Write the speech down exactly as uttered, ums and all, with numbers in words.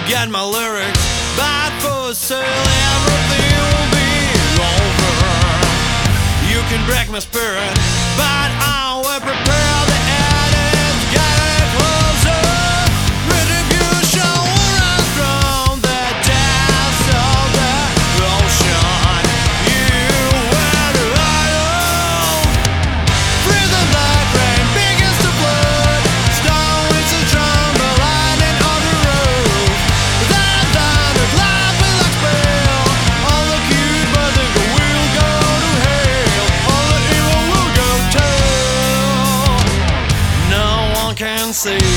get my lyrics, but for sale everything will be over. You can break my spirit, but I will prepare the end. It's getting closer. Retribution will run from the depths of the ocean. You will idle. Freezing black rain begins to flood. Stone winds and tremble, lightning on the roof. Then thunder, cloud will expel. All the cute but they will go to hell. All the evil will go too. No one can see